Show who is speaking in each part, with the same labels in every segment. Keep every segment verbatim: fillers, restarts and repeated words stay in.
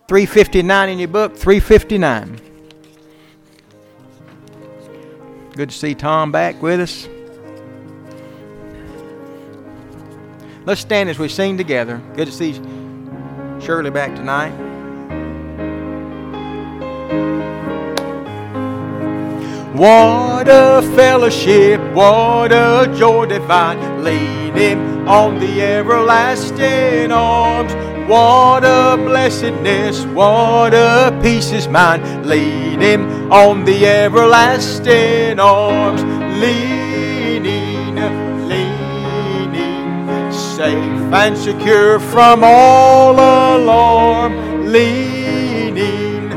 Speaker 1: three fifty-nine in your book, three fifty-nine. Good to see Tom back with us. Let's stand as we sing together. Good to see Shirley back tonight. What a fellowship, what a joy divine, leaning on the everlasting arms. What a blessedness, what a peace is mine, leaning on the everlasting arms. Leaning, leaning, safe and secure from all alarm. Leaning,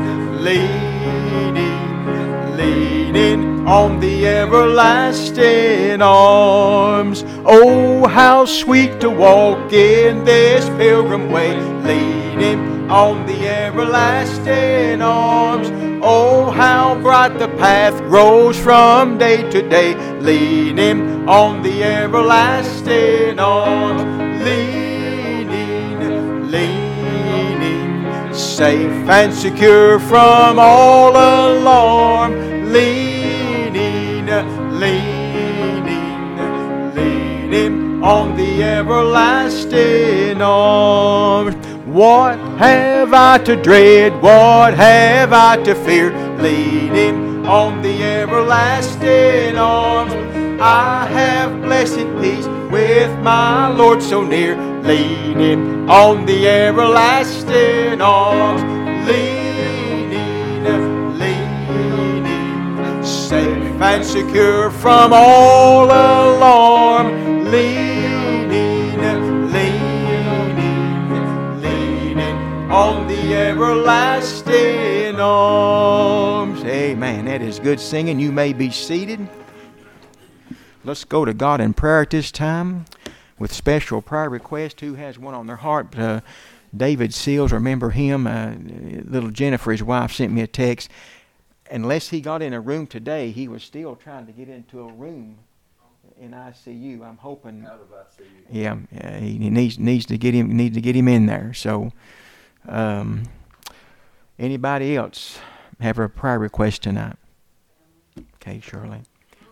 Speaker 1: leaning, leaning on the everlasting arms. Oh, how sweet to walk in this pilgrim way, leaning on the everlasting arms. Oh, how bright the path grows from day to day, leaning on the everlasting arms. Leaning, leaning, safe and secure from all alarm. Leaning, leaning, leaning on the everlasting arms. What have I to dread? What have I to fear? Leaning on the everlasting arms. I have blessed peace with my Lord so near, leaning on the everlasting arms. Leaning, leaning, safe and secure from all alarm. Leaning, leaning, leaning on the everlasting arms. Amen. That is good singing. You may be seated. Let's go to God in prayer at this time with special prayer requests. Who has one on their heart? Uh, David Seals, remember him? Uh, little Jennifer, his wife, sent me a text. Unless he got in a room today, he was still trying to get into a room in I C U. I'm hoping. Out of I C U. Yeah, yeah, he needs needs to get him need to get him in there. So, um, anybody else have a prayer request tonight? Okay, Shirley.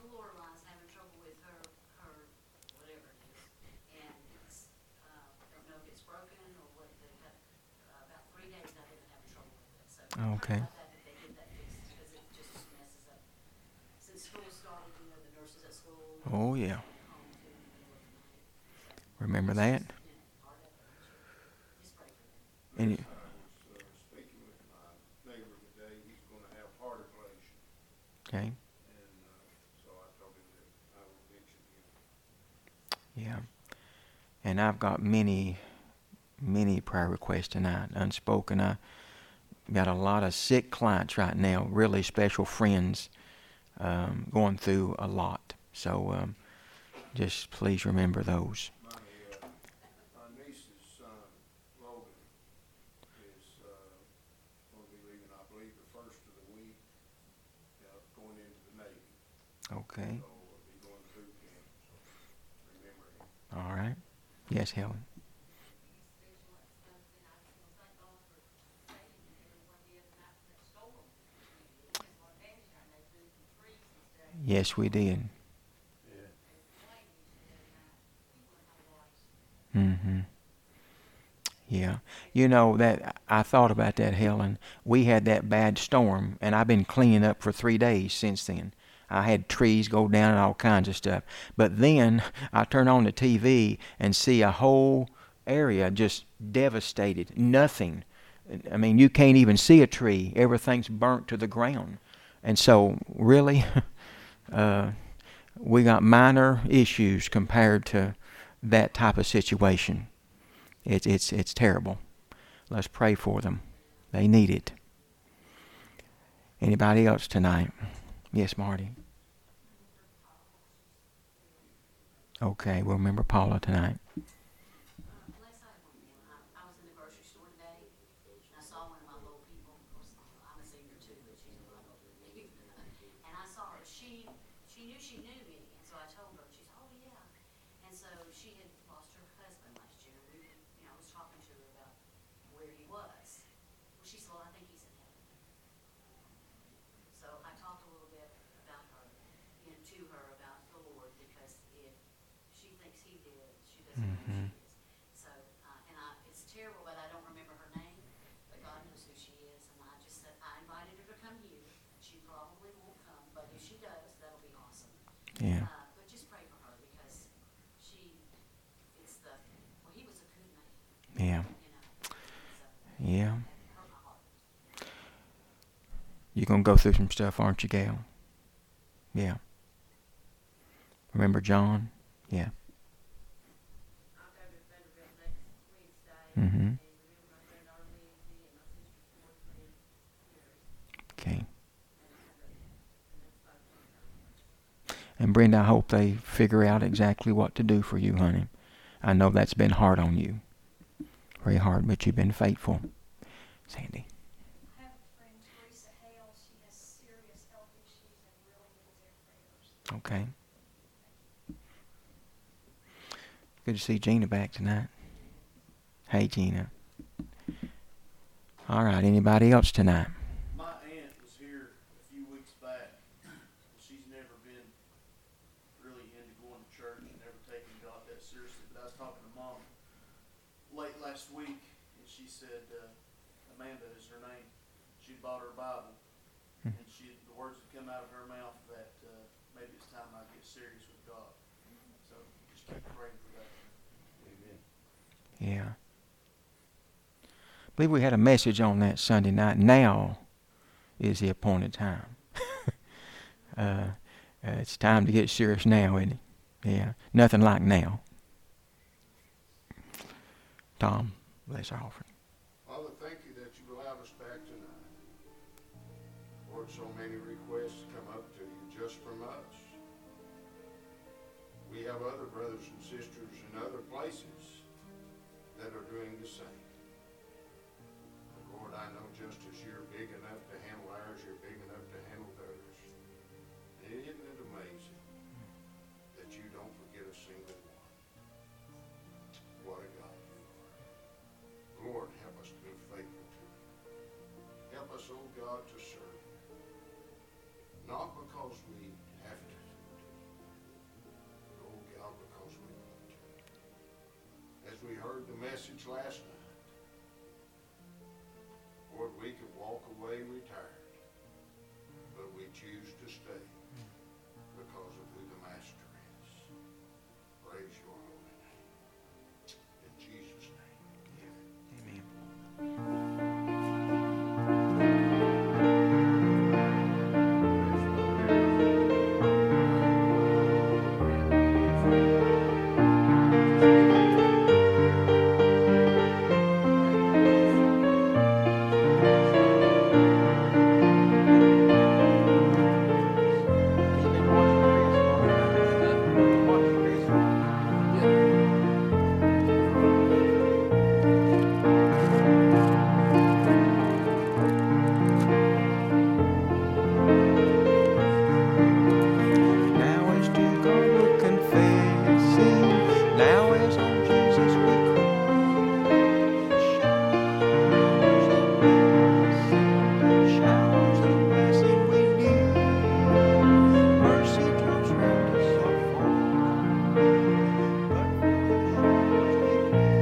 Speaker 1: Okay. Oh, yeah. Remember that? And you, okay. Yeah. And I've got many, many prayer requests tonight, unspoken. I got a lot of sick clients right now, really special friends, um, going through a lot. So um, just please remember those. My, uh, my niece's son, Logan, is uh, going to be leaving, I believe, the first of the week, uh, going into the Navy. Okay. So we'll be going through camp, so remember him. All right. Yes, Helen. Yes, we did. Mm-hmm. Yeah. You know, that I thought about that, Helen. We had that bad storm, and I've been cleaning up for three days since then. I had trees go down and all kinds of stuff. But then I turn on the T V and see a whole area just devastated. Nothing. I mean, you can't even see a tree. Everything's burnt to the ground. And so, really... Uh, we got minor issues compared to that type of situation. It's it's it's terrible. Let's pray for them. They need it. Anybody else tonight? Yes, Marty. Okay, we'll remember Paula tonight.
Speaker 2: Mm-hmm. So, uh, and I, it's terrible, but I don't remember her name, but God knows who she is. And I just said, I invited her to come here. She probably won't come, but if she does, that'll be awesome.
Speaker 1: Yeah.
Speaker 2: Uh, but just pray for her because she, it's the, well, he was a good man.
Speaker 1: Yeah.
Speaker 2: You know, so
Speaker 1: Yeah.
Speaker 2: it hurt my heart.
Speaker 1: You're going to go through some stuff, aren't you, Gail? Yeah. Remember John? Yeah.
Speaker 3: I'll go to Vanderbilt next Wednesday.
Speaker 1: Mm-hmm.
Speaker 3: And remember my granddaughter Lindsay and my sister's boyfriend, Gary.
Speaker 1: Okay.
Speaker 3: And I have a, and that's about it.
Speaker 1: And Brenda, I hope they figure out exactly what to do for you, honey. I know that's been hard on you. Very hard, but you've been faithful. Sandy.
Speaker 4: I have a friend, Teresa Hale. She has serious health issues and really needs their prayers.
Speaker 1: Okay. Good to see Gina back tonight. Hey, Gina. All right, anybody else tonight?
Speaker 5: My aunt was here a few weeks back. She's never been really into going to church, never taken God that seriously. But I was talking to Mom late last week, and she said, uh, Amanda is her name. She bought her Bible,
Speaker 1: Hmm.
Speaker 5: and she the words that come out of her mouth that uh, maybe it's time I get serious with God. So just keep praying for that. Amen.
Speaker 1: Yeah. I believe we had a message on that Sunday night. Now is the appointed time. uh, uh, it's time to get serious now, isn't it? Yeah. Nothing like now. Tom, bless our offering.
Speaker 6: Father, thank you that you allowed us back tonight. Lord, so many requests come up to you just from us. We have other brothers and sisters in other places that are doing the same. But Lord, I know just as you're big enough to handle ours, you're big enough to handle theirs. And isn't it amazing that you don't forget a single one? What a God you are. Lord, help us to be faithful to you. Help us, oh God, to serve you. Not because we have to do it, but, oh God, because we want to. As we heard the message last night, Lord, we could walk away retired, but we choose to stay because of who the Master is. Praise your holy name. In Jesus' name, amen.
Speaker 1: Amen. Now is to go confessing. Now is on Jesus we cry. Showers of blessing we need. Mercy drops round us so far. But for the showers we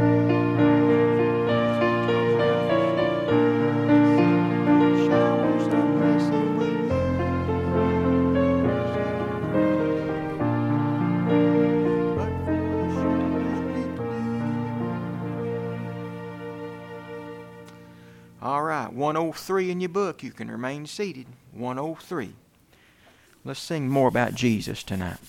Speaker 1: plead. Showers of blessing we need. All right, one oh three in your book. You can remain seated. one oh three. Let's sing more about Jesus tonight.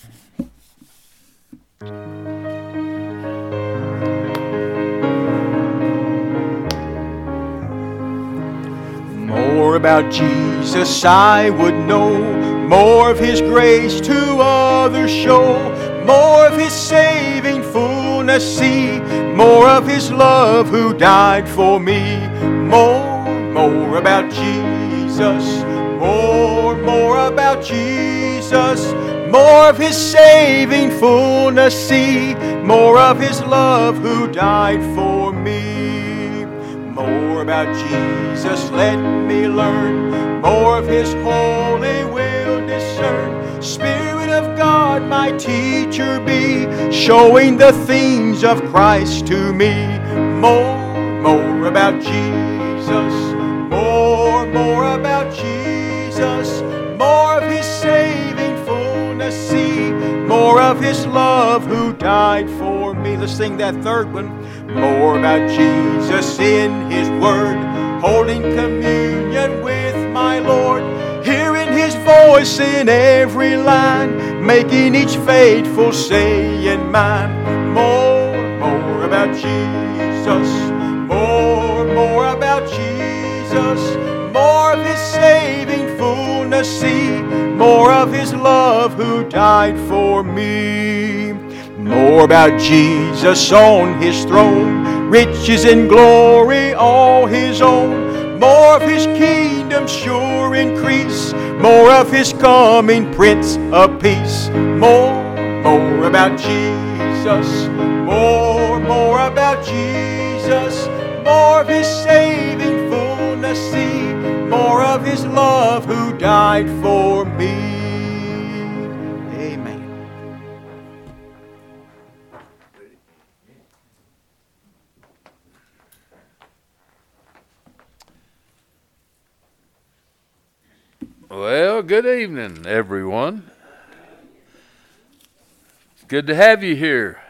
Speaker 1: More about Jesus I would know, more of His grace to others show, more of His saving fullness see, more of His love who died for me. More, more about Jesus, more, more about Jesus, more of His saving fullness see, more of His love who died for me. More about Jesus let me learn, more of His holy will discern. Spirit of God, God my teacher be, showing the themes of Christ to me. More, more about Jesus, more, more about Jesus, more of His saving fullness see, more of His love who died for me. Let's sing that third one. More about Jesus in His Word, holding communion with my Lord, hearing His voice in every line, making each faithful saying mine. More, more about Jesus, more, more about Jesus, more of His saving fullness see, more of His love who died for me. More about Jesus on His throne, riches and glory all His own, more of His kingdom sure increase, more of His coming Prince of Peace. More, more about Jesus, more, more about Jesus, more of His saving fullness see, more of His love who died for me. Amen.
Speaker 7: Well, good evening, everyone. It's good to have you here.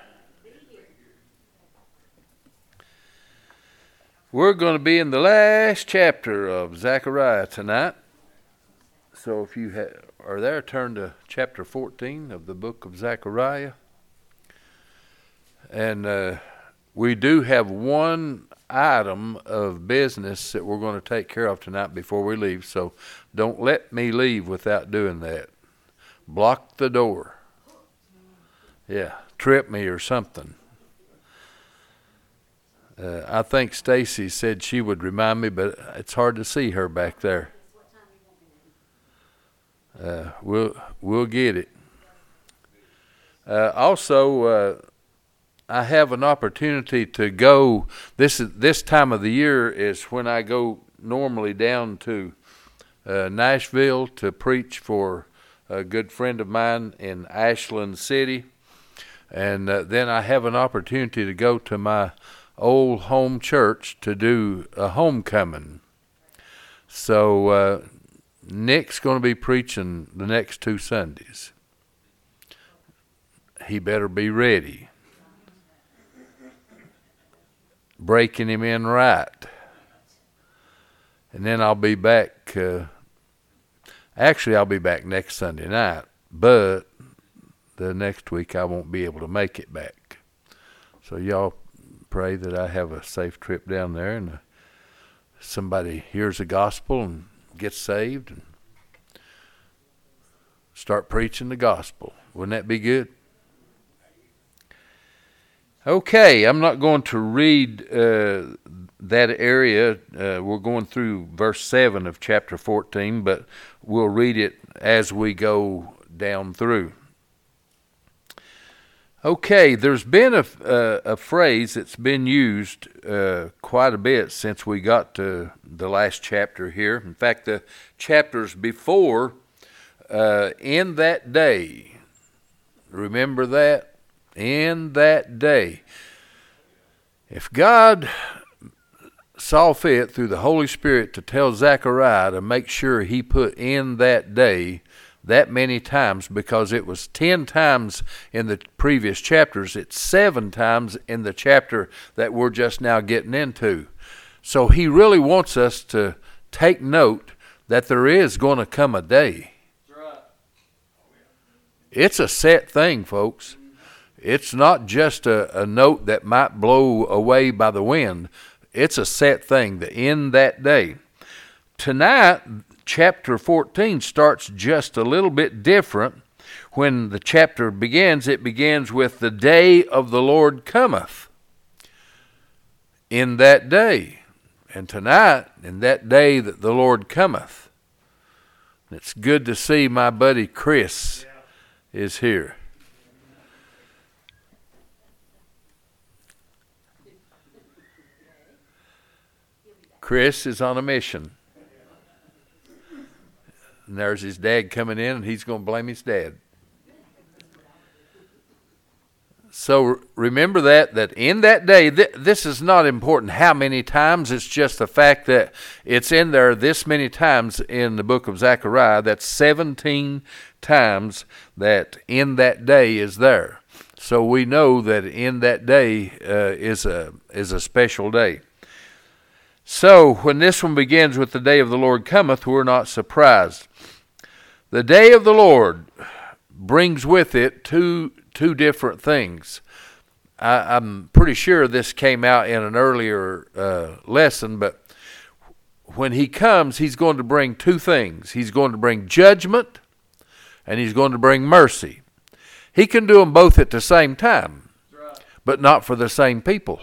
Speaker 7: We're going to be in the last chapter of Zechariah tonight. So if you ha- are there, turn to chapter fourteen of the book of Zechariah. And uh, we do have one item of business that we're going to take care of tonight before we leave. So don't let me leave without doing that. Block the door. Yeah, trip me or something. Uh, I think Stacy said she would remind me, but it's hard to see her back there. Uh, we'll we'll get it. Uh, also, uh, I have an opportunity to go. This is this time of the year is when I go normally down to uh, Nashville to preach for a good friend of mine in Ashland City, and uh, then I have an opportunity to go to my old home church to do a homecoming. So uh, Nick's going to be preaching the next two Sundays. He better be ready. Breaking him in right. And then I'll be back. Uh, actually, I'll be back next Sunday night, but the next week I won't be able to make it back. So y'all pray that I have a safe trip down there and uh, somebody hears the gospel and gets saved and start preaching the gospel. Wouldn't that be good? Okay, I'm not going to read uh, that area. Uh, we're going through verse seven of chapter fourteen, but we'll read it as we go down through. Okay, there's been a, a, a phrase that's been used uh, quite a bit since we got to the last chapter here. In fact, the chapters before, uh, in that day, remember that? In that day. If God saw fit through the Holy Spirit to tell Zechariah to make sure he put in that day that many times, because it was ten times in the previous chapters, it's seven times in the chapter that we're just now getting into. So he really wants us to take note that there is going to come a day. That's right. It's a set thing, folks. It's not just a, a note that might blow away by the wind. It's a set thing, that in that day. Tonight, chapter fourteen starts just a little bit different. When the chapter begins, it begins with the day of the Lord cometh. In that day. And tonight, in that day that the Lord cometh. It's good to see my buddy Chris is here. Chris is on a mission. And there's his dad coming in, and he's going to blame his dad. So remember that, that in that day, th- this is not important how many times. It's just the fact that it's in there this many times in the book of Zechariah. That's seventeen times that in that day is there. So we know that in that day uh, is a is a special day. So when this one begins with the day of the Lord cometh, we're not surprised. The day of the Lord brings with it two two different things. I, I'm pretty sure this came out in an earlier uh, lesson, but when he comes, he's going to bring two things. He's going to bring judgment, and he's going to bring mercy. He can do them both at the same time, but not for the same people.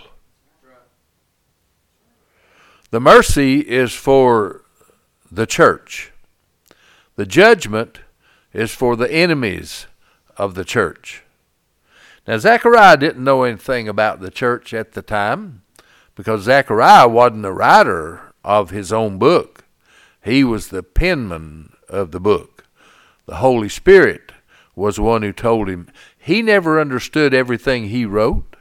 Speaker 7: The mercy is for the church. The judgment is for the enemies of the church. Now, Zechariah didn't know anything about the church at the time because Zechariah wasn't the writer of his own book. He was the penman of the book. The Holy Spirit was the one who told him. He never understood everything he wrote.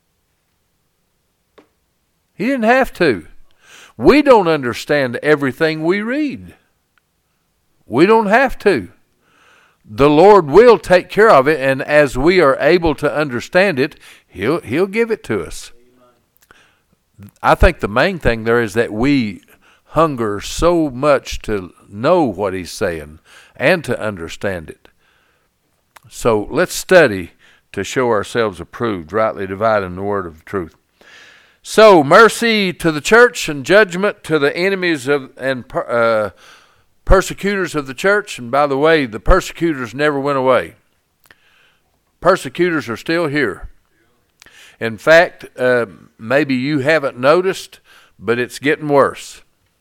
Speaker 7: He didn't have to. We don't understand everything we read. We don't have to. The Lord will take care of it, and as we are able to understand it, He'll He'll give it to us. I think the main thing there is that we hunger so much to know what He's saying and to understand it. So let's study to show ourselves approved, rightly dividing the word of truth. So mercy to the church and judgment to the enemies of and uh, persecutors of the church. And by the way, the persecutors never went away. Persecutors are still here. In fact, uh, maybe you haven't noticed, but it's getting worse.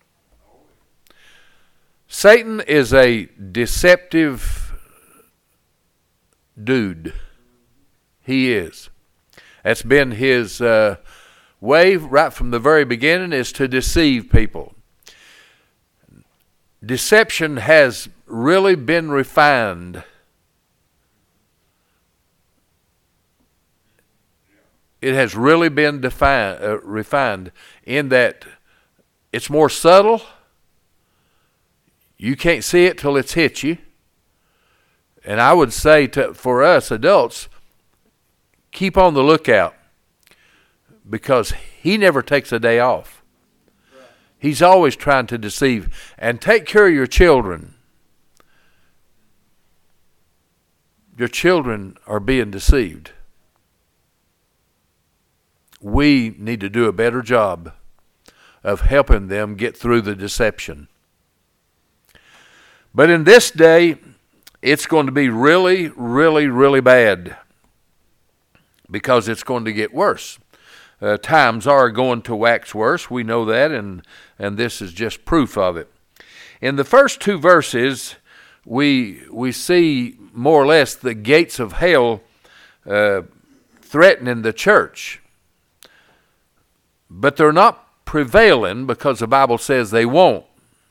Speaker 7: Satan is a deceptive dude. He is. That's been his uh, way right from the very beginning, is to deceive people. Deception has really been refined. It has really been defined, uh, refined in that it's more subtle. You can't see it till it's hit you. And I would say to, for us adults, keep on the lookout, because he never takes a day off. He's always trying to deceive. And take care of your children. Your children are being deceived. We need to do a better job of helping them get through the deception. But in this day, it's going to be really, really, really bad, because it's going to get worse. Uh, times are going to wax worse. We know that, and, and this is just proof of it. In the first two verses, we we see more or less the gates of hell uh, threatening the church. But they're not prevailing, because the Bible says they won't.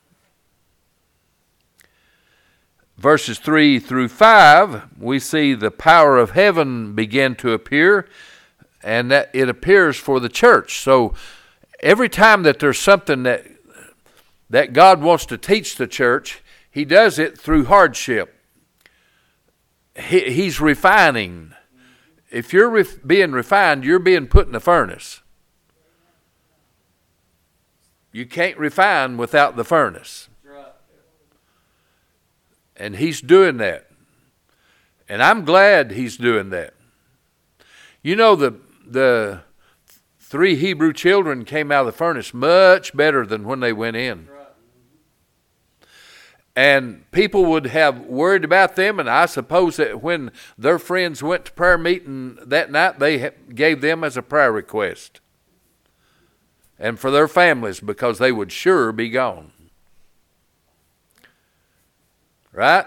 Speaker 7: Verses three through five, we see the power of heaven begin to appear, and that it appears for the church. So every time that there's something that that God wants to teach the church, he does it through hardship. He, he's refining. If you're ref, being refined, you're being put in the furnace. You can't refine without the furnace. And he's doing that. And I'm glad he's doing that. You know, the the three Hebrew children came out of the furnace much better than when they went in. And people would have worried about them, and I suppose that when their friends went to prayer meeting that night, they gave them as a prayer request. And for their families, because they would sure be gone. Right?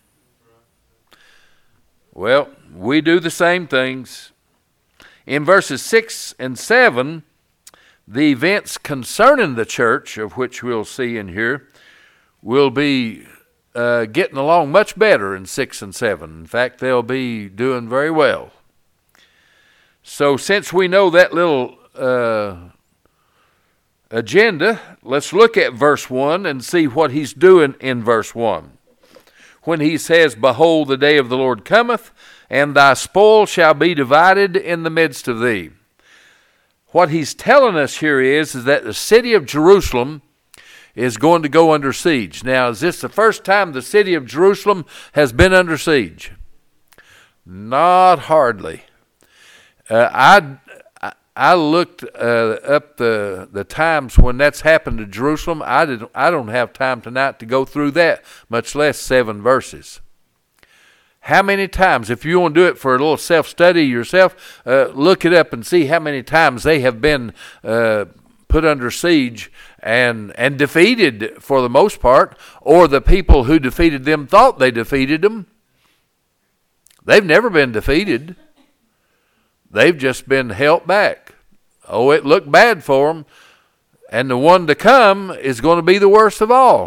Speaker 7: Well, we do the same things. In verses six and seven, the events concerning the church, of which we'll see in here, will be uh, getting along much better in six and seven. In fact, they'll be doing very well. So since we know that little uh, agenda, let's look at verse one and see what he's doing in verse one. When he says, "Behold, the day of the Lord cometh, and thy spoil shall be divided in the midst of thee." What he's telling us here is, is that the city of Jerusalem is going to go under siege. Now, is this the first time the city of Jerusalem has been under siege? Not hardly. Uh, I I looked uh, up the the times when that's happened to Jerusalem. I didn't. I don't have time tonight to go through that, much less seven verses. How many times, if you want to do it for a little self-study yourself, uh, look it up and see how many times they have been uh, put under siege and and defeated for the most part, or the people who defeated them thought they defeated them. They've never been defeated. They've just been held back. Oh, it looked bad for them, and the one to come is going to be the worst of all.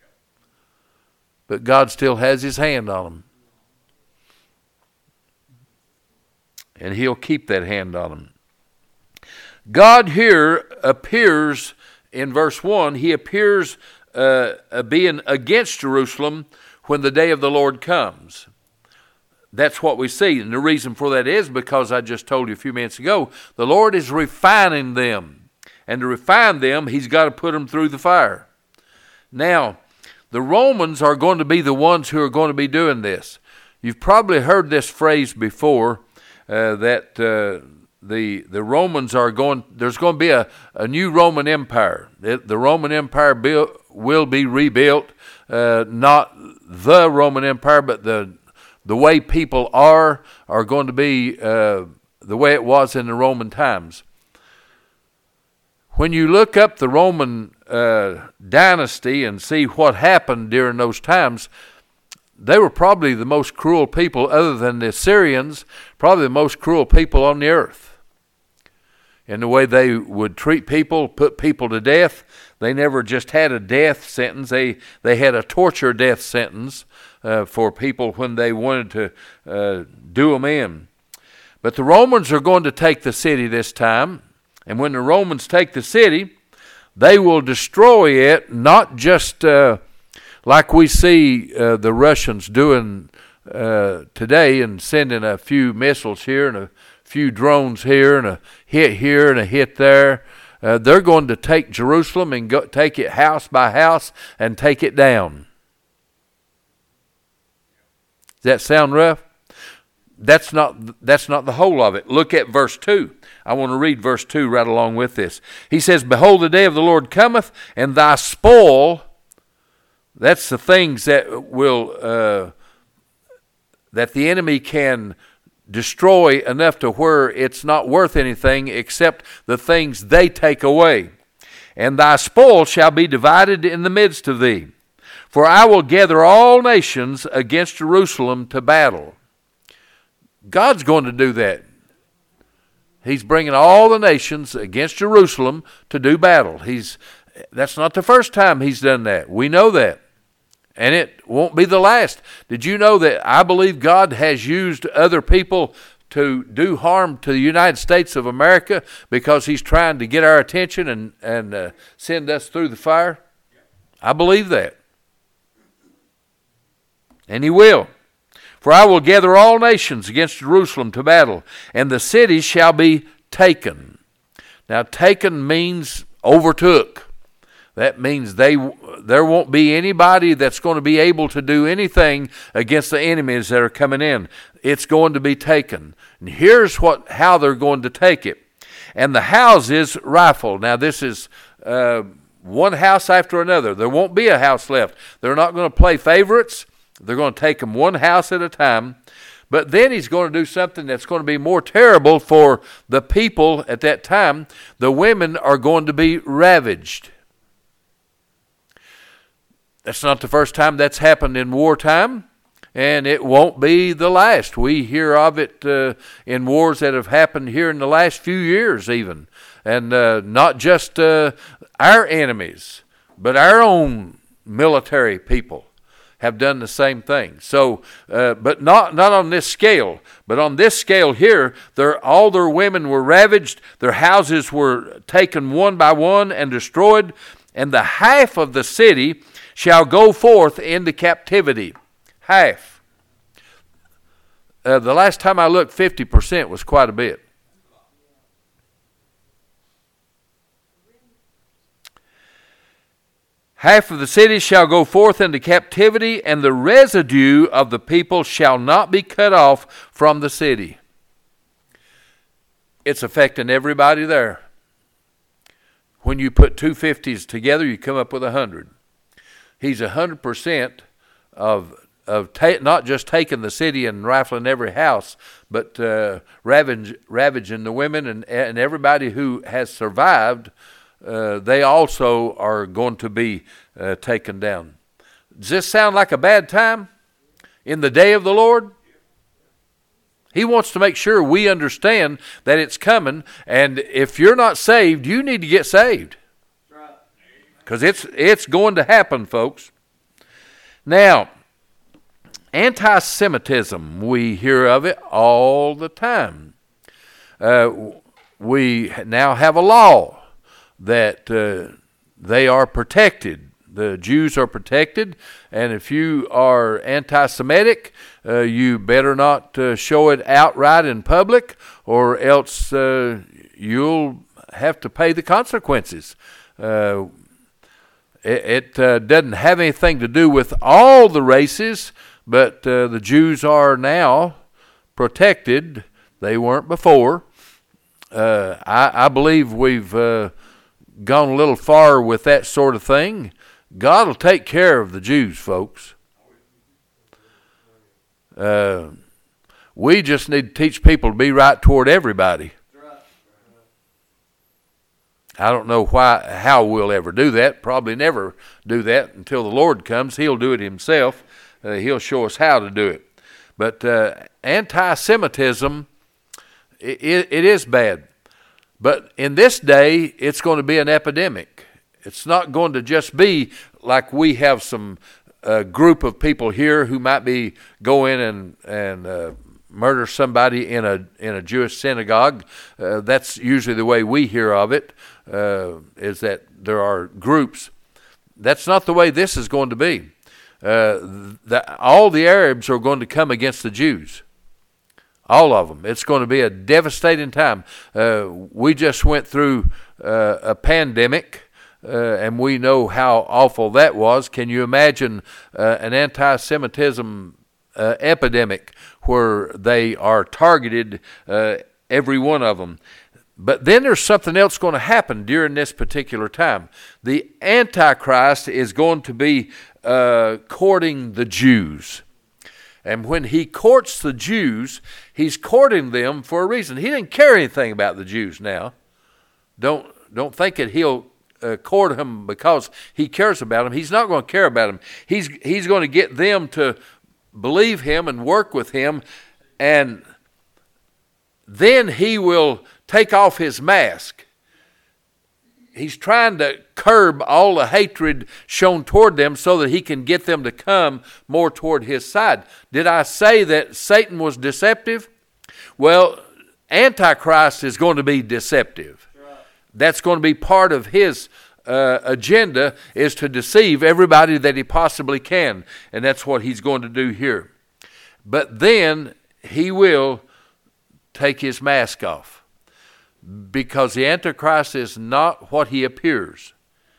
Speaker 7: But God still has his hand on them. And he'll keep that hand on them. God here appears in verse one, he appears uh, being against Jerusalem when the day of the Lord comes. That's what we see. And the reason for that is because I just told you a few minutes ago, the Lord is refining them. And to refine them, he's got to put them through the fire. Now, the Romans are going to be the ones who are going to be doing this. You've probably heard this phrase before, uh, that uh, the the Romans are going, there's going to be a, a new Roman Empire. The, the Roman Empire built, will be rebuilt, uh, not the Roman Empire, but the The way people are, are going to be uh, the way it was in the Roman times. When you look up the Roman uh, dynasty and see what happened during those times, they were probably the most cruel people, other than the Assyrians, probably the most cruel people on the earth. In the way they would treat people, put people to death. They never just had a death sentence. They, they had a torture death sentence. Uh, for people when they wanted to uh, do them in. But the Romans are going to take the city this time. And when the Romans take the city, they will destroy it, not just uh, like we see uh, the Russians doing uh, today and sending a few missiles here and a few drones here and a hit here and a hit there. Uh, they're going to take Jerusalem and go, take it house by house and take it down. Does that sound rough? That's not that's not the whole of it. Look at verse two. I want to read verse two right along with this. He says, "Behold, the day of the Lord cometh, and thy spoil," that's the things that will uh, that the enemy can destroy enough to where it's not worth anything except the things they take away. "And thy spoil shall be divided in the midst of thee. For I will gather all nations against Jerusalem to battle." God's going to do that. He's bringing all the nations against Jerusalem to do battle. He's that's not the first time he's done that. We know that. And it won't be the last. Did you know that I believe God has used other people to do harm to the United States of America because he's trying to get our attention and, and uh, send us through the fire? I believe that. And he will. "For I will gather all nations against Jerusalem to battle, and the city shall be taken." Now, taken means overtook. That means they there won't be anybody that's going to be able to do anything against the enemies that are coming in. It's going to be taken. And here's what how they're going to take it. "And the houses rifled." Now, this is uh, one house after another. There won't be a house left. They're not going to play favorites. They're going to take them one house at a time. But then he's going to do something that's going to be more terrible for the people at that time. The women are going to be ravaged. That's not the first time that's happened in wartime, and it won't be the last. We hear of it uh, in wars that have happened here in the last few years even. And uh, not just uh, our enemies, but our own military people have done the same thing. So, uh, but not not on this scale. But on this scale here, their, all their women were ravaged. Their houses were taken one by one and destroyed. And the half of the city shall go forth into captivity. Half. Uh, the last time I looked, fifty percent was quite a bit. Half of the city shall go forth into captivity, and the residue of the people shall not be cut off from the city. It's affecting everybody there. When you put two fifties together, you come up with a hundred. He's a hundred percent of of ta- not just taking the city and rifling every house, but uh, ravage, ravaging the women and and everybody who has survived. Uh, they also are going to be uh, taken down. Does this sound like a bad time in the day of the Lord? He wants to make sure we understand that it's coming, and if you're not saved, you need to get saved. Because it's, it's going to happen, folks. Now, anti-Semitism, we hear of it all the time. Uh, we now have a law that uh, they are protected. The Jews are protected, and if you are anti-Semitic, uh, you better not uh, show it outright in public, or else uh, you'll have to pay the consequences. Uh, it it uh, doesn't have anything to do with all the races, but uh, the Jews are now protected. They weren't before. Uh, I, I believe we've uh, gone a little far with that sort of thing. God will take care of the Jews, folks. Uh, we just need to teach people to be right toward everybody. I don't know why, how we'll ever do that. Probably never do that until the Lord comes. He'll do it himself. Uh, he'll show us how to do it. But uh, anti-Semitism, it, it is bad. But in this day, it's going to be an epidemic. It's not going to just be like we have some uh, group of people here who might be go in and and uh, murder somebody in a in a Jewish synagogue. Uh, that's usually the way we hear of it. Uh, is that there are groups. That's not the way this is going to be. Uh, the, all the Arabs are going to come against the Jews. All of them. It's going to be a devastating time. Uh, we just went through uh, a pandemic, uh, and we know how awful that was. Can you imagine uh, an anti-Semitism uh, epidemic where they are targeted, uh, every one of them? But then there's something else going to happen during this particular time. The Antichrist is going to be uh, courting the Jews. And when he courts the Jews, he's courting them for a reason. He didn't care anything about the Jews now. Don't don't think that he'll uh, court them because he cares about them. He's not going to care about them. He's he's going to get them to believe him and work with him, and then he will take off his mask. He's trying to curb all the hatred shown toward them so that he can get them to come more toward his side. Did I say that Satan was deceptive? Well, Antichrist is going to be deceptive. That's going to be part of his uh, agenda, is to deceive everybody that he possibly can. And that's what he's going to do here. But then he will take his mask off. Because the Antichrist is not what he appears.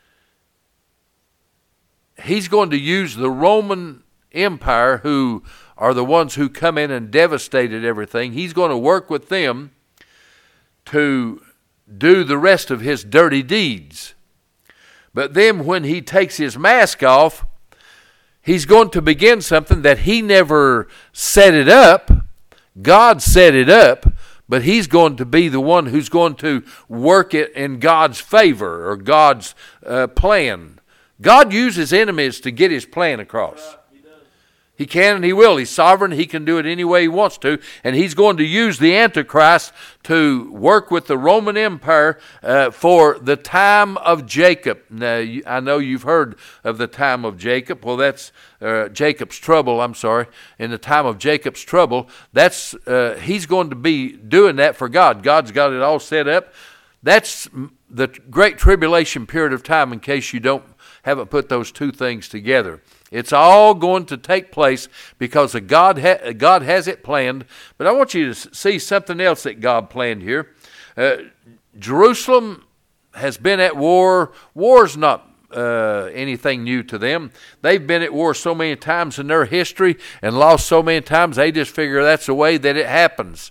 Speaker 7: He's going to use the Roman Empire, who are the ones who come in and devastated everything. He's going to work with them to do the rest of his dirty deeds. But then when he takes his mask off, he's going to begin something that he never set it up. God set it up. But he's going to be the one who's going to work it in God's favor or God's uh, plan. God uses enemies to get his plan across. He can and he will. He's sovereign. He can do it any way he wants to. And he's going to use the Antichrist to work with the Roman Empire uh, for the time of Jacob. Now, you, I know you've heard of the time of Jacob. Well, that's uh, Jacob's trouble, I'm sorry. In the time of Jacob's trouble, that's uh, he's going to be doing that for God. God's got it all set up. That's the Great Tribulation period of time, in case you don't haven't put those two things together. It's all going to take place because of God, ha- God has it planned. But I want you to see something else that God planned here. Uh, Jerusalem has been at war. War's not uh, anything new to them. They've been at war so many times in their history and lost so many times, they just figure that's the way that it happens.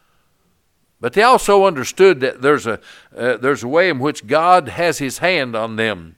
Speaker 7: But they also understood that there's a uh, there's a way in which God has his hand on them.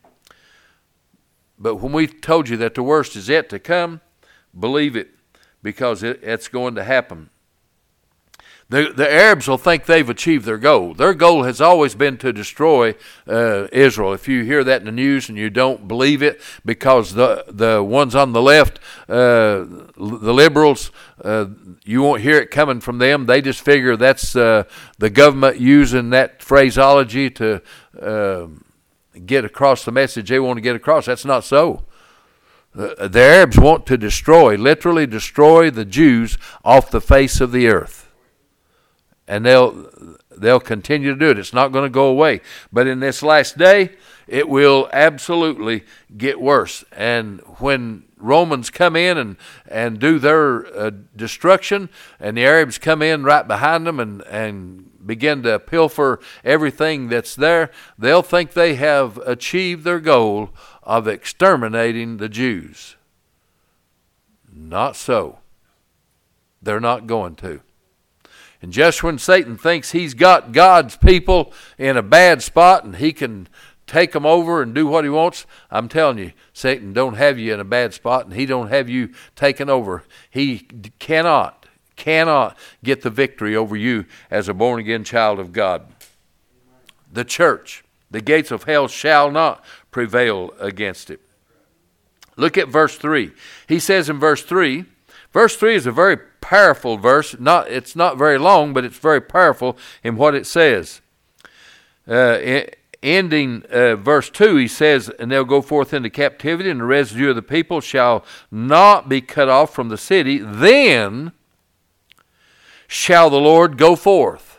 Speaker 7: But when we told you that the worst is yet to come, believe it, because it, it's going to happen. The, the Arabs will think they've achieved their goal. Their goal has always been to destroy uh, Israel. If you hear that in the news and you don't believe it, because the the ones on the left, uh, the liberals, uh, you won't hear it coming from them. They just figure that's uh, the government using that phraseology to Uh, get across the message they want to get across. That's not so. The, the Arabs want to destroy, literally destroy the Jews off the face of the earth. And they'll they'll continue to do it. It's not going to go away. But in this last day, it will absolutely get worse. And when Romans come in and, and do their uh, destruction, and the Arabs come in right behind them and, and begin to pilfer everything that's there, they'll think they have achieved their goal of exterminating the Jews. Not so. They're not going to. And just when Satan thinks he's got God's people in a bad spot and he can take them over and do what he wants, I'm telling you, Satan don't have you in a bad spot, and he don't have you taken over. He cannot cannot get the victory over you as a born-again child of God. The church, the gates of hell shall not prevail against it. Look at verse three. He says in verse three, verse three is a very powerful verse. Not, it's not very long, but it's very powerful in what it says. Uh, it, ending uh, verse two, he says, and they'll go forth into captivity, and the residue of the people shall not be cut off from the city. Then shall the Lord go forth.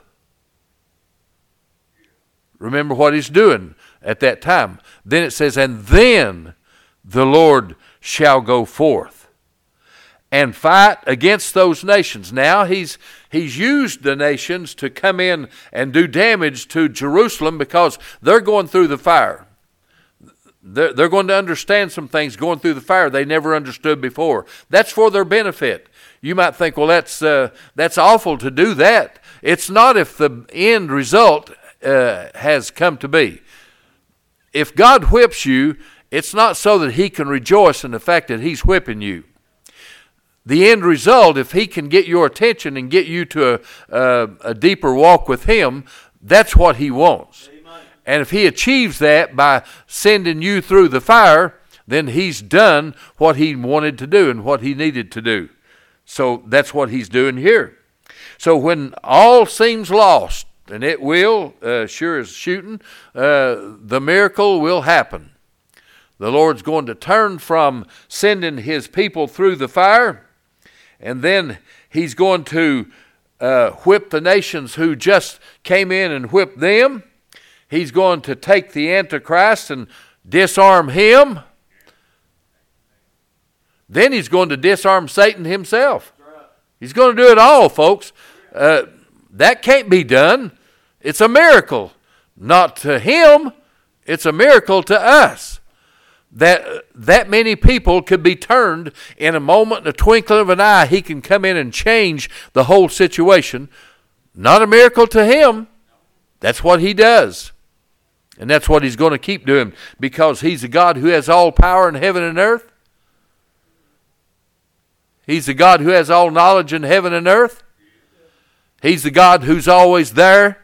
Speaker 7: Remember what he's doing at that time. Then it says, and then the Lord shall go forth and fight against those nations. Now he's he's used the nations to come in and do damage to Jerusalem because they're going through the fire. They're, they're going to understand some things going through the fire they never understood before. That's for their benefit. You might think, well, that's uh, that's awful to do that. It's not if the end result uh, has come to be. If God whips you, it's not so that he can rejoice in the fact that he's whipping you. The end result, if he can get your attention and get you to a, a, a deeper walk with him, that's what he wants. Amen. And if he achieves that by sending you through the fire, then he's done what he wanted to do and what he needed to do. So that's what he's doing here. So when all seems lost, and it will, uh, sure as shooting, uh, the miracle will happen. The Lord's going to turn from sending his people through the fire, and then he's going to uh, whip the nations who just came in and whipped them. He's going to take the Antichrist and disarm him. Then he's going to disarm Satan himself. He's going to do it all, folks. Uh, that can't be done. It's a miracle. Not to him. It's a miracle to us. That that many people could be turned in a moment, in a twinkling of an eye. He can come in and change the whole situation. Not a miracle to him. That's what he does. And that's what he's going to keep doing, because he's a God who has all power in heaven and earth. He's the God who has all knowledge in heaven and earth. He's the God who's always there.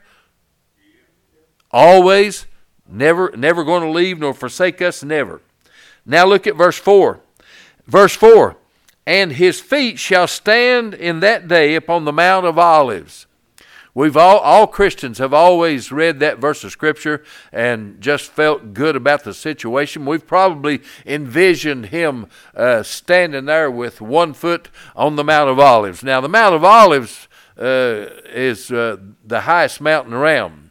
Speaker 7: Always. Never, never going to leave nor forsake us, never. Now look at verse four. Verse four. and his feet shall stand in that day upon the Mount of Olives. We've all, all Christians have always read that verse of Scripture and just felt good about the situation. We've probably envisioned him uh, standing there with one foot on the Mount of Olives. Now, the Mount of Olives uh, is uh, the highest mountain around.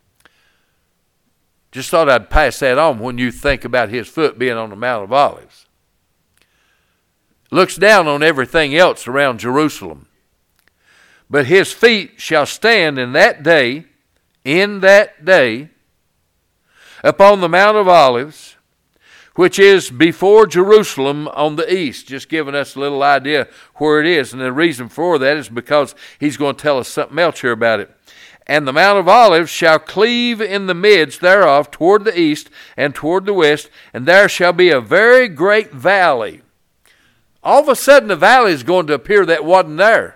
Speaker 7: Just thought I'd pass that on when you think about his foot being on the Mount of Olives. Looks down on everything else around Jerusalem. But his feet shall stand in that day, in that day, upon the Mount of Olives, which is before Jerusalem on the east. Just giving us a little idea where it is. And the reason for that is because he's going to tell us something else here about it. And the Mount of Olives shall cleave in the midst thereof toward the east and toward the west, and there shall be a very great valley. All of a sudden the valley is going to appear that wasn't there.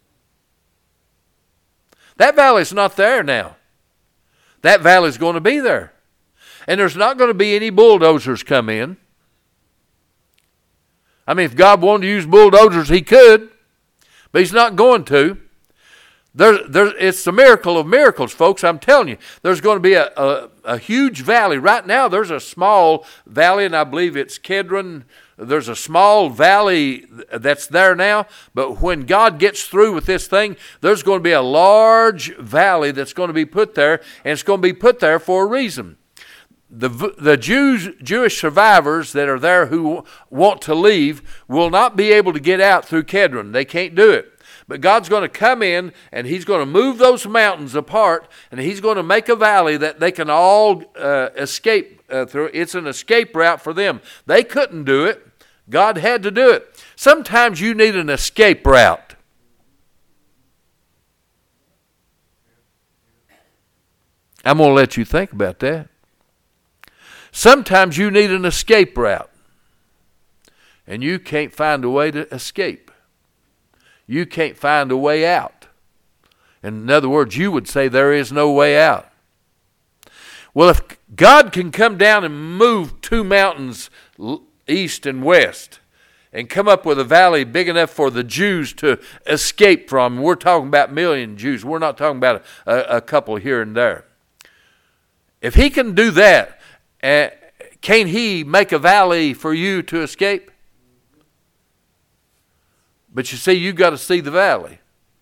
Speaker 7: That valley's not there now. That valley's going to be there. And there's not going to be any bulldozers come in. I mean, if God wanted to use bulldozers, he could. But he's not going to. There, there, it's the miracle of miracles, folks. I'm telling you. There's going to be a, a, a huge valley. Right now, there's a small valley, and I believe it's Kedron. There's a small valley that's there now, but when God gets through with this thing, there's going to be a large valley that's going to be put there, and it's going to be put there for a reason. The the Jews, Jewish survivors that are there who want to leave will not be able to get out through Kedron. They can't do it. But God's going to come in, and he's going to move those mountains apart, and he's going to make a valley that they can all uh, escape uh, through. It's an escape route for them. They couldn't do it. God had to do it. Sometimes you need an escape route. I'm going to let you think about that. Sometimes you need an escape route, and you can't find a way to escape. You can't find a way out. In other words, you would say there is no way out. Well, if God can come down and move two mountains east and west and come up with a valley big enough for the Jews to escape from, we're talking about million Jews. We're not talking about a, a, a couple here and there. If he can do that, uh, can he make a valley for you to escape? But you see, you've got to see the valley.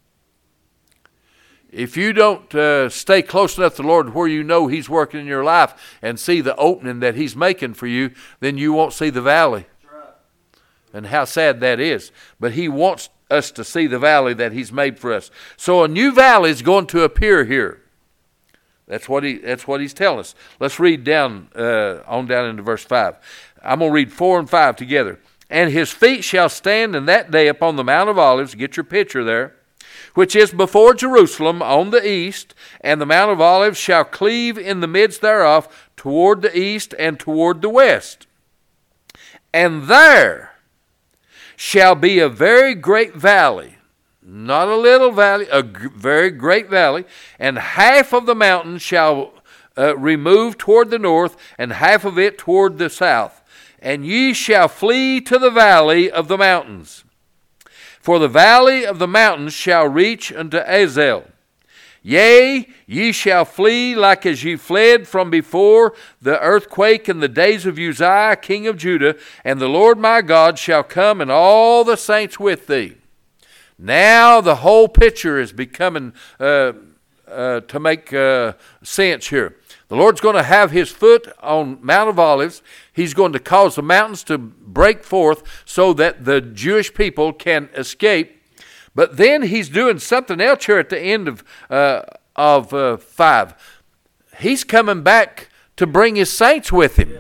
Speaker 7: If you don't uh, stay close enough to the Lord where you know he's working in your life and see the opening that he's making for you, then you won't see the valley. That's right. And how sad that is. But he wants us to see the valley that he's made for us. So a new valley is going to appear here. That's what he. That's what he's telling us. Let's read down uh, on down into verse five. I'm going to read four and five together. And his feet shall stand in that day upon the Mount of Olives. Get your picture there. Which is before Jerusalem on the east, and the Mount of Olives shall cleave in the midst thereof toward the east and toward the west. And there shall be a very great valley, not a little valley, a g- very great valley, and half of the mountain shall uh, remove toward the north, and half of it toward the south. And ye shall flee to the valley of the mountains. For the valley of the mountains shall reach unto Azel. Yea, ye shall flee like as ye fled from before the earthquake in the days of Uzziah, king of Judah, and the Lord my God shall come and all the saints with thee. Now the whole picture is becoming uh, uh, to make uh, sense here. The Lord's going to have his foot on Mount of Olives. He's going to cause the mountains to break forth so that the Jewish people can escape. But then he's doing something else here at the end of uh, of uh, five. He's coming back to bring his saints with him.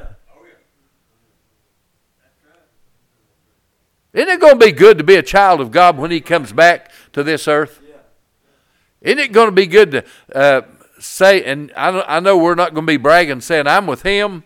Speaker 7: Isn't it going to be good to be a child of God when he comes back to this earth? Isn't it going to be good to uh, say, and I, I know we're not going to be bragging saying I'm with him,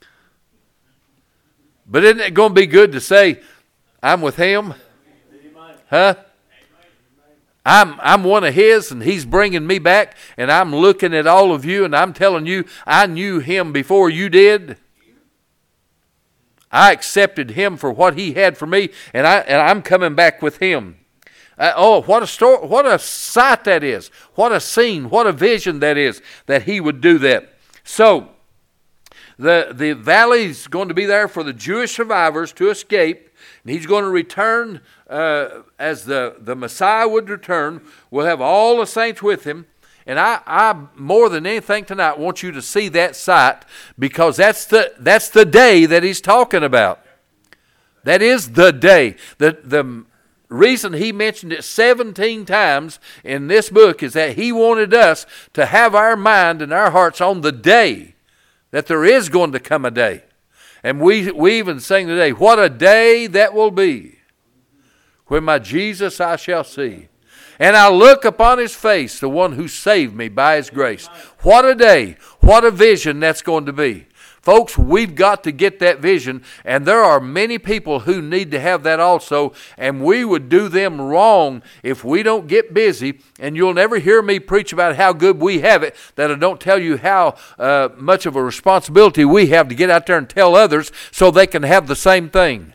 Speaker 7: but isn't it going to be good to say I'm with him? Huh? I'm I'm one of his, and he's bringing me back, and I'm looking at all of you, and I'm telling you I knew him before you did. I accepted him for what he had for me, and, I, and I'm coming back with him. Uh, oh, what a story, what a sight that is. What a scene, what a vision that is, that he would do that. So, the, the valley's going to be there for the Jewish survivors to escape, and he's going to return uh, as the, the Messiah would return. We'll have all the saints with him. And I, I, more than anything tonight, want you to see that sight, because that's the that's the day that he's talking about. That is the day. The, the reason he mentioned it seventeen times in this book is that he wanted us to have our mind and our hearts on the day that there is going to come a day. And we, we even sing today, what a day that will be, when my Jesus I shall see. And I look upon his face, the one who saved me by his grace. What a day, what a vision that's going to be. Folks, we've got to get that vision, and there are many people who need to have that also, and we would do them wrong if we don't get busy. And you'll never hear me preach about how good we have it, that I don't tell you how uh, much of a responsibility we have to get out there and tell others so they can have the same thing.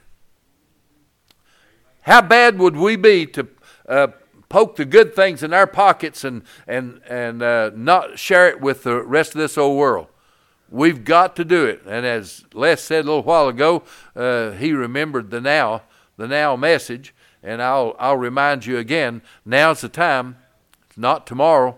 Speaker 7: How bad would we be to uh, poke the good things in our pockets and and and uh, not share it with the rest of this old world? We've got to do it. And as Les said a little while ago, uh, he remembered the now, the now message. And I'll I'll remind you again, now's the time. It's not tomorrow.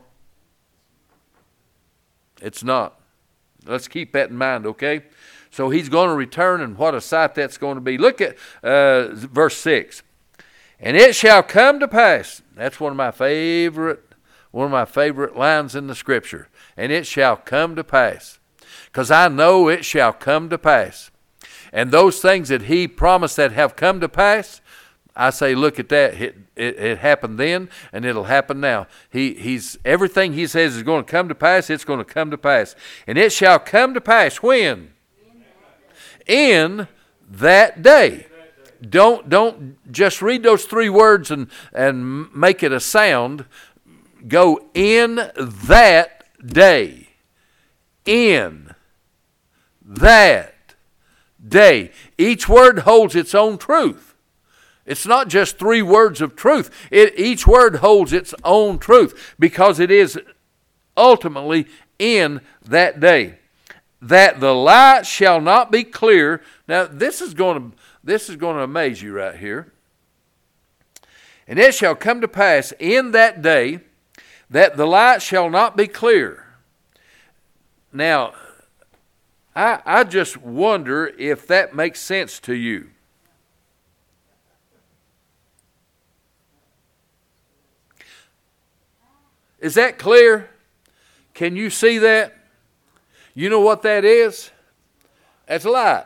Speaker 7: It's not. Let's keep that in mind, okay? So he's going to return, and what a sight that's going to be. Look at uh, verse six. And it shall come to pass. That's one of my favorite, one of my favorite lines in the Scripture. And it shall come to pass. Because I know it shall come to pass. And those things that he promised that have come to pass, I say, look at that. It, it, it happened then, and it'll happen now. He, he's everything he says is going to come to pass, it's going to come to pass. And it shall come to pass when? In that day. Don't don't just read those three words and, and make it a sound. Go in that day. In that day. Each word holds its own truth. It's not just three words of truth. It, each word holds its own truth, because it is ultimately in that day. That the light shall not be clear. Now this is going to This is going to amaze you right here. And it shall come to pass in that day that the light shall not be clear. Now, I, I just wonder if that makes sense to you. Is that clear? Can you see that? You know what that is? That's light.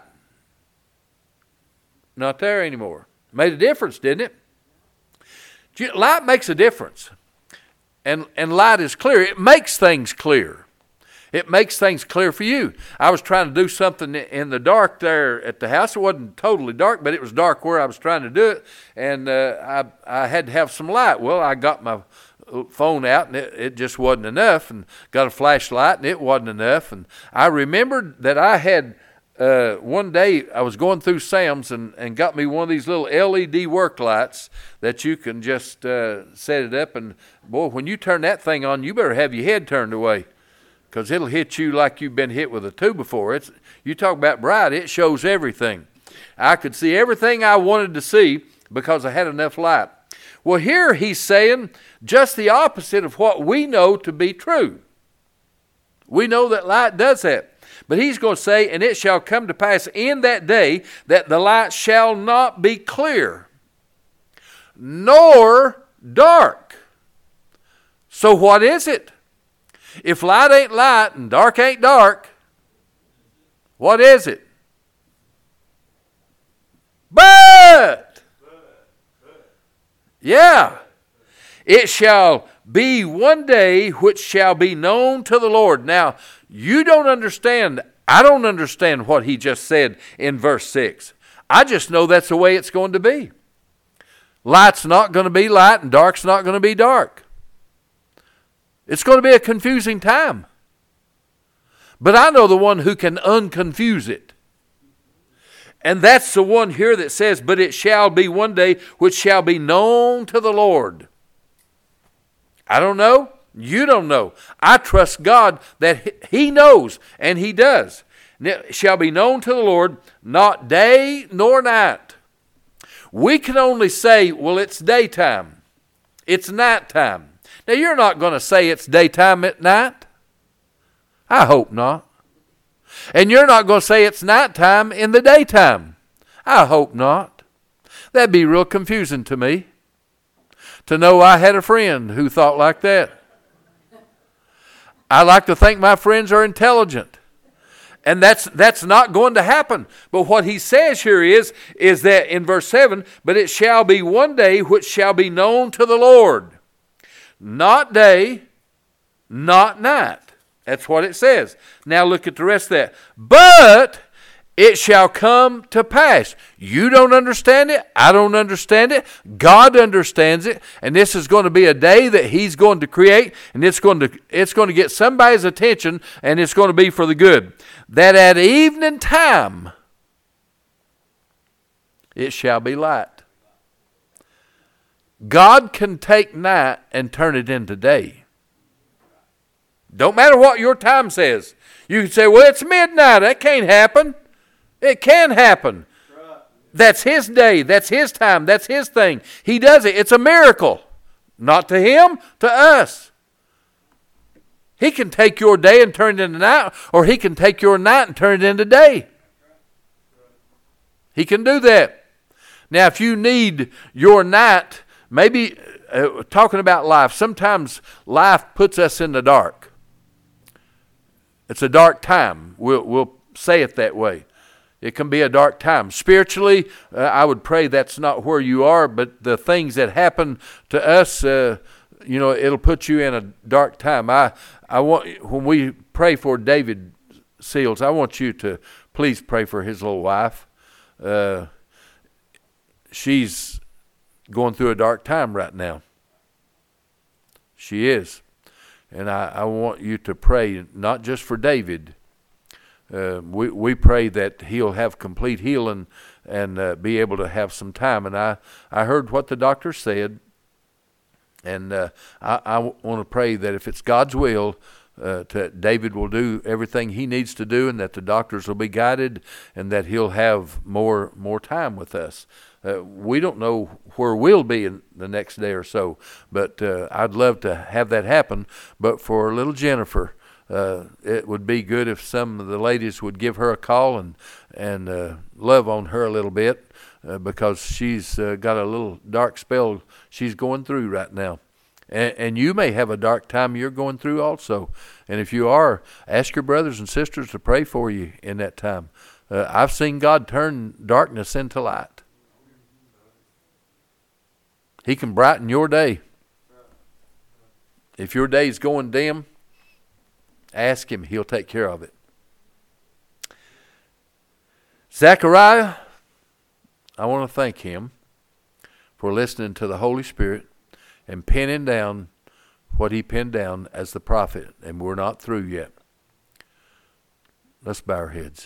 Speaker 7: Not there anymore. Made a difference, didn't it? Light makes a difference. And, and light is clear. It makes things clear. It makes things clear for you. I was trying to do something in the dark there at the house. It wasn't totally dark, but it was dark where I was trying to do it. And uh, I, I had to have some light. Well, I got my phone out, and it, it just wasn't enough. And got a flashlight, and it wasn't enough. And I remembered that I had... Uh, one day I was going through Sam's and, and got me one of these little L E D work lights that you can just uh, set it up. And boy, when you turn that thing on, you better have your head turned away, because it'll hit you like you've been hit with a two before. It's, you talk about bright, it shows everything. I could see everything I wanted to see because I had enough light. Well, here he's saying just the opposite of what we know to be true. We know that light does that. But he's going to say, and it shall come to pass in that day that the light shall not be clear, nor dark. So what is it? If light ain't light and dark ain't dark, what is it? But, yeah, it shall be one day which shall be known to the Lord. Now, you don't understand, I don't understand what he just said in verse six. I just know that's the way it's going to be. Light's not going to be light and dark's not going to be dark. It's going to be a confusing time. But I know the one who can unconfuse it. And that's the one here that says, but it shall be one day which shall be known to the Lord. I don't know. You don't know. I trust God that He knows, and He does. And it shall be known to the Lord, not day nor night. We can only say, well, it's daytime. It's nighttime. Now, you're not going to say it's daytime at night. I hope not. And you're not going to say it's nighttime in the daytime. I hope not. That'd be real confusing to me, to know I had a friend who thought like that. I like to think my friends are intelligent. And that's that's not going to happen. But what he says here is, is that in verse seven, but it shall be one day which shall be known to the Lord. Not day, not night. That's what it says. Now look at the rest of that. But it shall come to pass. You don't understand it. I don't understand it. God understands it. And this is going to be a day that He's going to create. And it's going to, it's going to get somebody's attention. And it's going to be for the good. That at evening time it shall be light. God can take night and turn it into day. Don't matter what your time says. You can say, well, it's midnight. That can't happen. It can happen. That's His day. That's His time. That's His thing. He does it. It's a miracle. Not to Him, to us. He can take your day and turn it into night, or He can take your night and turn it into day. He can do that. Now, if you need your night, maybe uh, talking about life, sometimes life puts us in the dark. It's a dark time. We'll, we'll say it that way. It can be a dark time. Spiritually, uh, I would pray that's not where you are, but the things that happen to us, uh, you know, it'll put you in a dark time. I, I want, when we pray for David Seals, I want you to please pray for his little wife. Uh, she's going through a dark time right now. She is. And I, I want you to pray not just for David. Uh, we we pray that he'll have complete healing and uh, be able to have some time. And I, I heard what the doctor said, and uh, I, I want to pray that if it's God's will, uh, to, David will do everything he needs to do, and that the doctors will be guided, and that he'll have more more time with us. Uh, we don't know where we'll be in the next day or so, but uh, I'd love to have that happen. But for little Jennifer, Uh, it would be good if some of the ladies would give her a call and and uh, love on her a little bit, uh, because she's uh, got a little dark spell she's going through right now. And, and you may have a dark time you're going through also. And if you are, ask your brothers and sisters to pray for you in that time. Uh, I've seen God turn darkness into light. He can brighten your day. If your day's going dim, ask Him. He'll take care of it. Zechariah, I want to thank him for listening to the Holy Spirit and penning down what he penned down as the prophet. And we're not through yet. Let's bow our heads.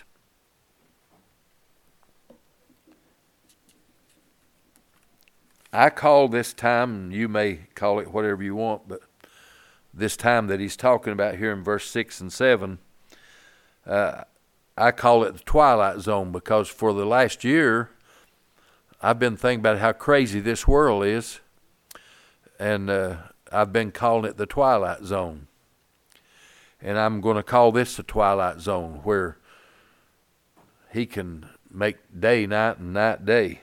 Speaker 7: I call this time, and you may call it whatever you want, but this time that he's talking about here in verse six and seven, uh, I call it the twilight zone, because for the last year, I've been thinking about how crazy this world is, and uh, I've been calling it the twilight zone. And I'm going to call this the twilight zone, where he can make day night and night day.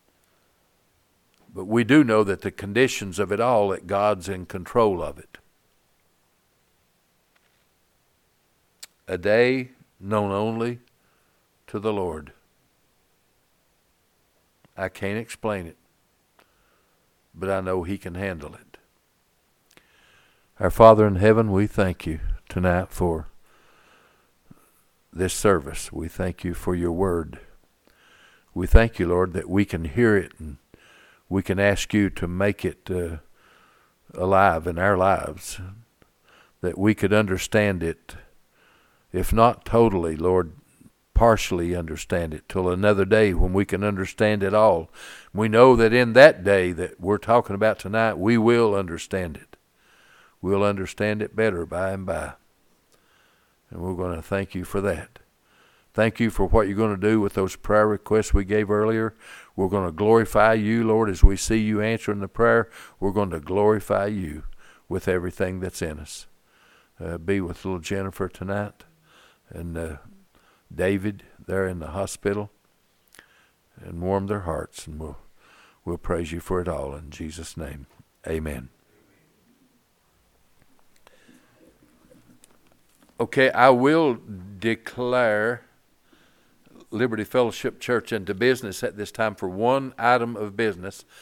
Speaker 7: But we do know that the conditions of it all, that God's in control of it. A day known only to the Lord. I can't explain it, but I know He can handle it. Our Father in heaven, we thank You tonight for this service. We thank You for Your word. We thank You, Lord, that we can hear it, and we can ask You to make it uh, alive in our lives, that we could understand it. If not totally, Lord, partially understand it till another day when we can understand it all. We know that in that day that we're talking about tonight, we will understand it. We'll understand it better by and by. And we're going to thank you for that. Thank you for what you're going to do with those prayer requests we gave earlier. We're going to glorify you, Lord, as we see you answering the prayer. We're going to glorify you with everything that's in us. Uh, be with little Jennifer tonight and uh, David there in the hospital, and warm their hearts, and we'll, we'll praise you for it all in Jesus' name. Amen. Okay, I will declare Liberty Fellowship Church into business at this time for one item of business.